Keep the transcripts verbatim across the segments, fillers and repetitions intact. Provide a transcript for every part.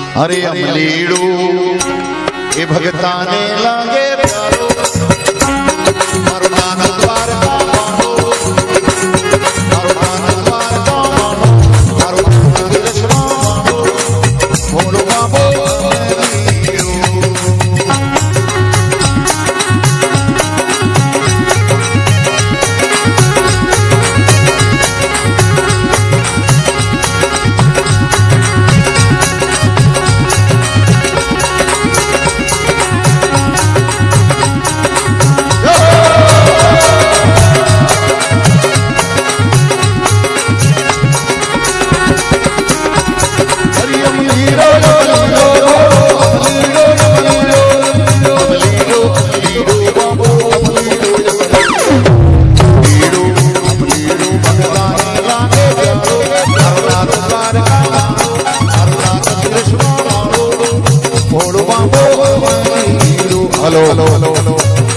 अरे अमलीड़ू ए भगता ने लागे प्यारो मारो नाना द्वार का मानो मारो नाना द्वार का मानो मारो नाना दर्शना मानो बोलो बाबो हेलो हेलो हेलो हेलो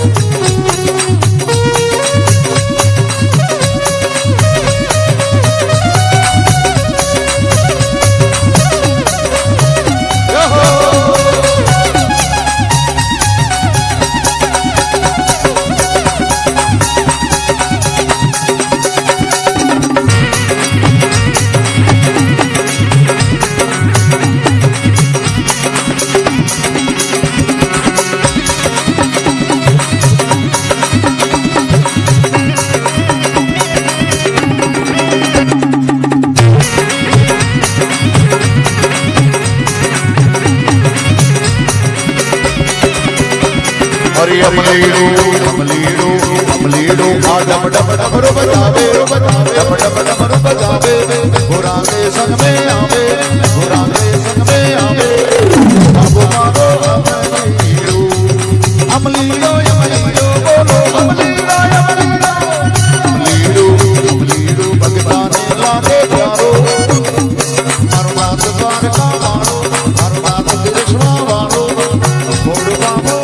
अरे अमलीड़ू अमलीड़ू अमलीड़ू आ डम डम डमरू बजावे डम डम डमरू बजावे बुरांगे संग में आवे बुरांगे संग में आवे बाबू बाबू अमलीड़ू अमलीड़ू अमलीड़ू बोलो अमलीड़ू अमलीड़ू अमलीड़ू भगता ने लागे प्यारो मारो नाथ द्वार का मारो मारो नाथ दर्शना मारो बोलो बाबू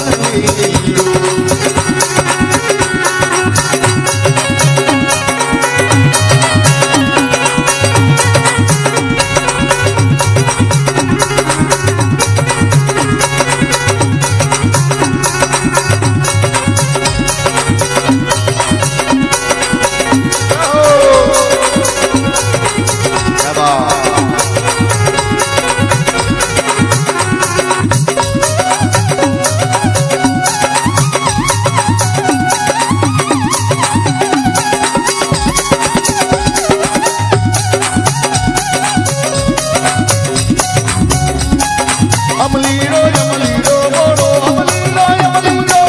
अमलीड़ो अमलीड़ो बोलो अमलीड़ो अमलीड़ो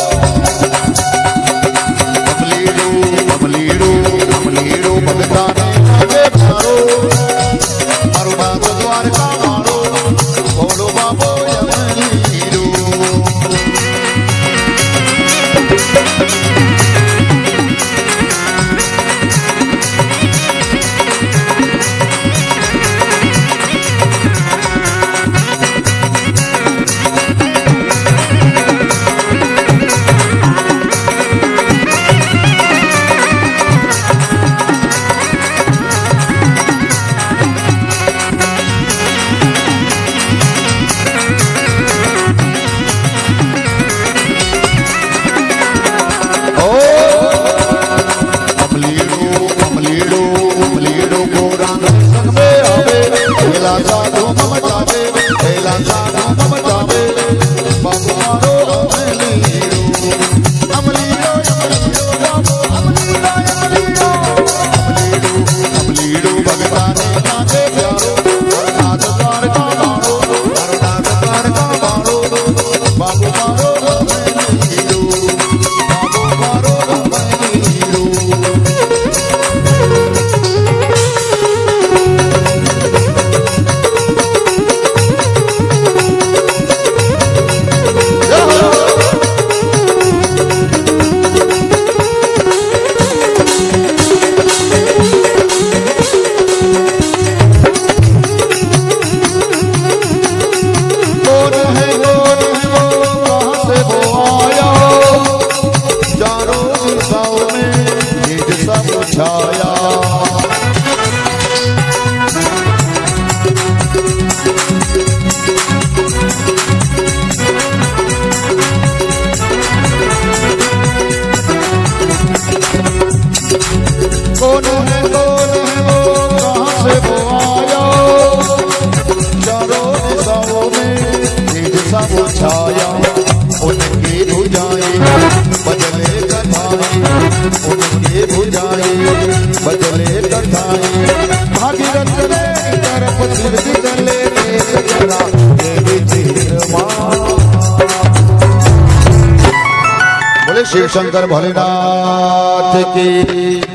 अमलीड़ो अमलीड़ो अमलीड़ो भगता ने लागे प्यारो मारो नाथ द्वार का मारो बोलो बाबो अमलीड़ो जरा देवी तीरमा। बोले शिव शंकर भोलेनाथ की